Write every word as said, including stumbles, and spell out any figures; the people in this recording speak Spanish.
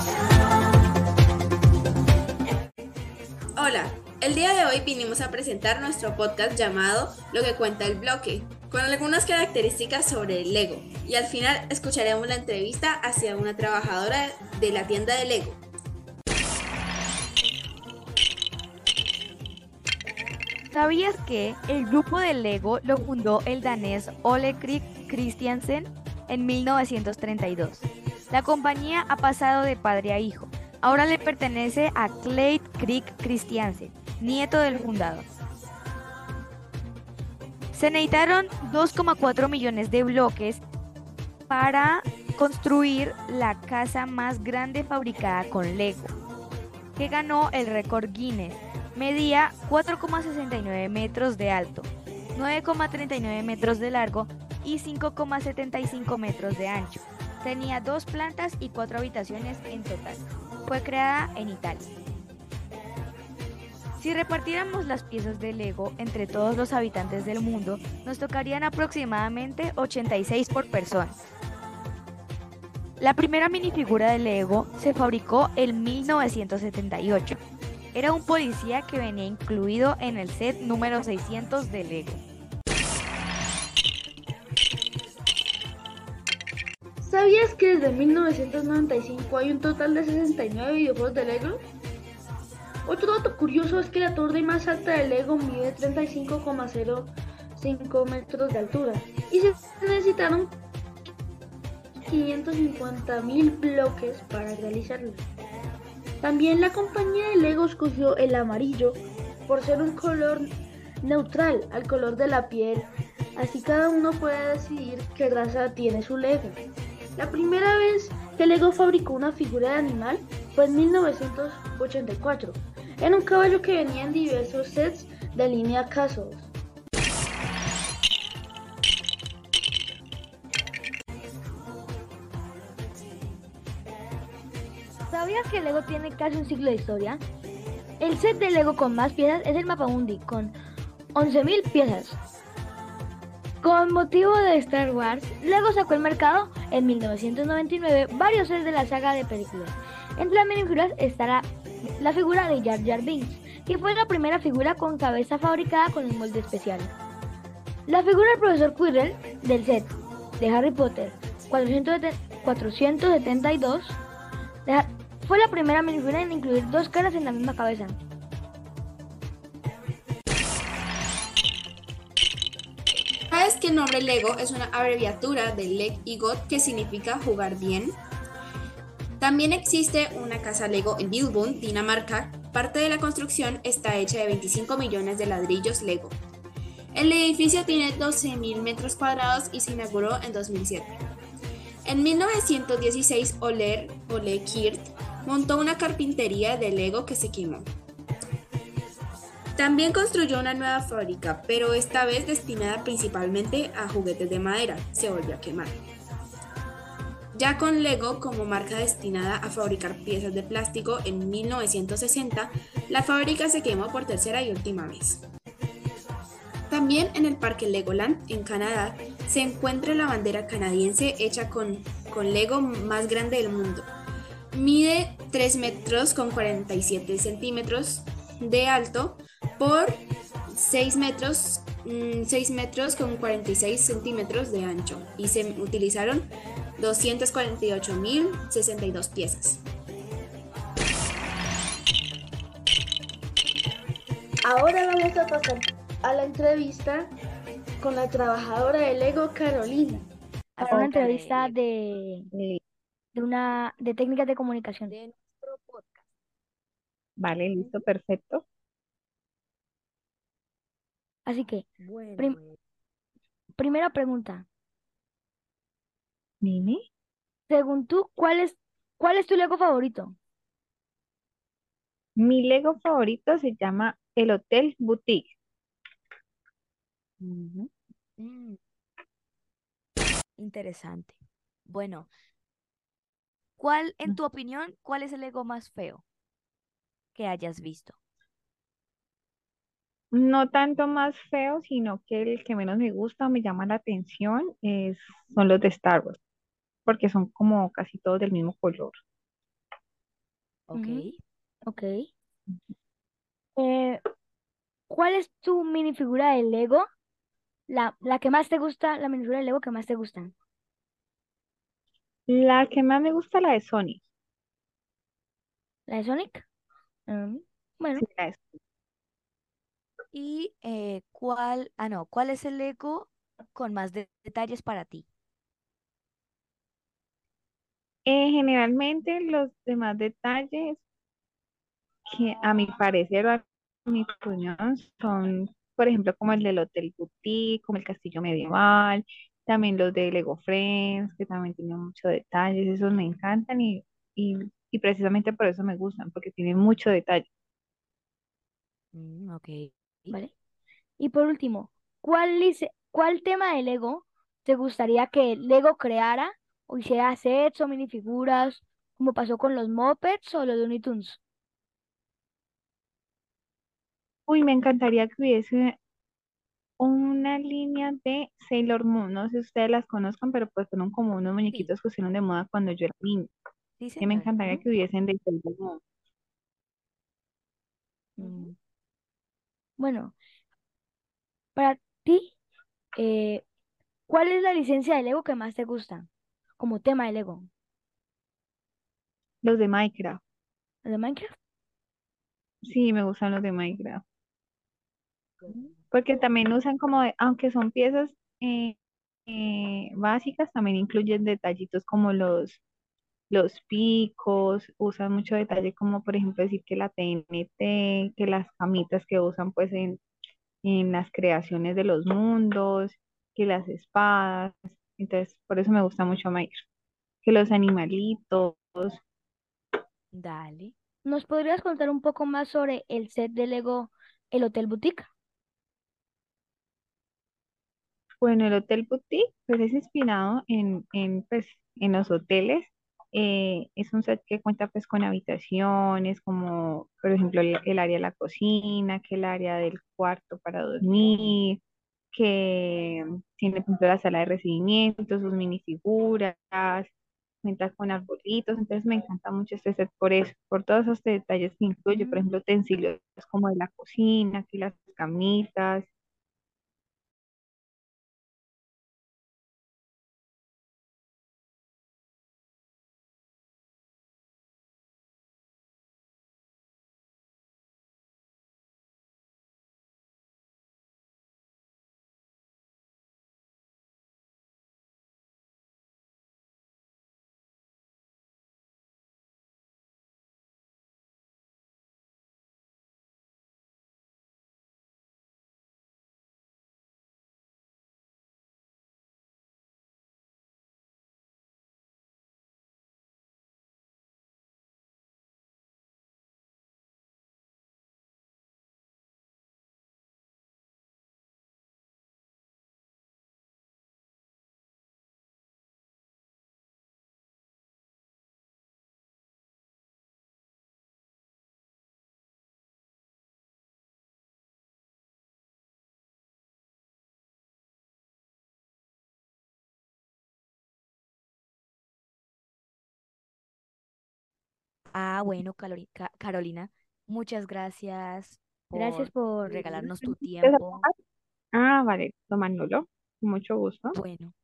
Hola, el día de hoy vinimos a presentar nuestro podcast llamado Lo que cuenta el bloque, con algunas características sobre el Lego, y al final escucharemos la entrevista hacia una trabajadora de la tienda de Lego. ¿Sabías que el grupo de Lego lo fundó el danés Ole Krieg Christiansen en mil novecientos treinta y dos? La compañía ha pasado de padre a hijo. Ahora le pertenece a Clayt Krieg Christiansen, nieto del fundador. Se necesitaron dos coma cuatro millones de bloques para construir la casa más grande fabricada con Lego, que ganó el récord Guinness. Medía cuatro coma sesenta y nueve metros de alto, nueve coma treinta y nueve metros de largo y cinco coma setenta y cinco metros de ancho. Tenía dos plantas y cuatro habitaciones en total. Fue creada en Italia. Si repartiéramos las piezas de Lego entre todos los habitantes del mundo, nos tocarían aproximadamente ochenta y seis por persona. La primera minifigura de Lego se fabricó en mil novecientos setenta y ocho. Era un policía que venía incluido en el set número seiscientos de Lego. ¿Sabías que desde mil novecientos noventa y cinco hay un total de sesenta y nueve videojuegos de Lego? Otro dato curioso es que la torre más alta de Lego mide treinta y cinco coma cero cinco metros de altura y se necesitaron quinientos cincuenta mil bloques para realizarla. También la compañía de Lego escogió el amarillo por ser un color neutral al color de la piel, así cada uno puede decidir qué raza tiene su Lego. La primera vez que Lego fabricó una figura de animal fue en mil novecientos ochenta y cuatro, en un caballo que venía en diversos sets de línea Castles. ¿Sabías que Lego tiene casi un siglo de historia? El set de Lego con más piezas es el Mapamundi, con once mil piezas. Con motivo de Star Wars, Lego sacó al mercado en mil novecientos noventa y nueve varios sets de la saga de películas. Entre las minifiguras estará la figura de Jar Jar Binks, que fue la primera figura con cabeza fabricada con un molde especial. La figura del profesor Quirrell del set de Harry Potter cuatrocientos setenta y dos de fue la primera minifigura en incluir dos caras en la misma cabeza. ¿Sabes que el nombre Lego es una abreviatura de Leg y God, que significa jugar bien? También existe una casa Lego en Billund, Dinamarca. Parte de la construcción está hecha de veinticinco millones de ladrillos Lego. El edificio tiene doce mil metros cuadrados y se inauguró en dos mil siete. En mil novecientos dieciséis, Ole, Ole Kirt montó una carpintería de Lego que se quemó. También construyó una nueva fábrica, pero esta vez destinada principalmente a juguetes de madera. Se volvió a quemar. Ya con Lego como marca destinada a fabricar piezas de plástico en mil novecientos sesenta, la fábrica se quemó por tercera y última vez. También en el parque Legoland, en Canadá, se encuentra la bandera canadiense hecha con, con Lego más grande del mundo. Mide tres metros con cuarenta y siete centímetros de alto por seis metros, seis metros con cuarenta y seis centímetros de ancho y se utilizaron doscientas cuarenta y ocho mil sesenta y dos piezas. Ahora vamos a pasar a la entrevista con la trabajadora de Lego, Carolina. Para una entrevista de, de una de técnicas de comunicación. De nuestro podcast. Vale, listo, perfecto. Así que, Bueno, prim- eh, primera pregunta. Dime. Según tú, ¿cuál es, cuál es tu Lego favorito? Mi Lego favorito se llama el Hotel Boutique. ujú. Mm, interesante. Bueno, ¿cuál, en tu opinión, cuál es el Lego más feo que hayas visto? No tanto más feo, sino que el que menos me gusta o me llama la atención es, son los de Star Wars, porque son como casi todos del mismo color. Ok. Ujú, ok. Eh, ¿cuál es tu minifigura de Lego? La, la que más te gusta, la minifigura de Lego que más te gusta. La que más me gusta, la de Sony. ¿La de Sonic? Mm, bueno, Sí, la de ¿Y eh, cuál, ah, no, cuál es el Lego con más de- detalles para ti? Eh, generalmente los demás detalles que a mi parecer o a mi opinión son, por ejemplo, como el del Hotel Boutique, como el castillo medieval, también los de Lego Friends, que también tienen muchos detalles, esos me encantan y, y, y precisamente por eso me gustan, porque tienen mucho detalle. Mm, ok. vale. Y por último, ¿cuál, lice- ¿cuál tema de Lego te gustaría que Lego creara o hiciera sets o minifiguras, como pasó con los Muppets o los Looney Tunes? Uy, me encantaría que hubiese una línea de Sailor Moon, no sé si ustedes las conozcan, pero pues fueron como unos Sí, muñequitos que pusieron de moda cuando yo era niña. sí, Y me señor. encantaría Ujú, que hubiesen de Sailor Moon. ujú. Bueno, para ti, eh, ¿cuál es la licencia de Lego que más te gusta como tema de Lego? Los de Minecraft. ¿El de Minecraft? Sí, me gustan los de Minecraft. Mm. Porque también usan como, de- aunque son piezas eh, eh, básicas, también incluyen detallitos como los, los picos, usan mucho detalle como por ejemplo decir que la T N T, que las camitas que usan pues en, en las creaciones de los mundos, que las espadas. Entonces, por eso me gusta mucho Minecraft. Que los animalitos. Dale. ¿Nos podrías contar un poco más sobre el set de Lego, el Hotel Boutique? Bueno, el Hotel Boutique pues es inspirado en, en, pues, en los hoteles. Eh, es un set que cuenta pues con habitaciones como por ejemplo el, el área de la cocina, que el área del cuarto para dormir, que tiene por ejemplo la sala de recibimiento, sus minifiguras, cuenta con arbolitos. Entonces me encanta mucho este set por eso, por todos esos detalles que incluye, por ejemplo, Mm. utensilios como de la cocina, que las camitas. Ah, bueno, Calori- Ca- Carolina, muchas gracias Gracias por por... regalarnos tu tiempo. Ah, vale, tomándolo, con mucho gusto. Bueno.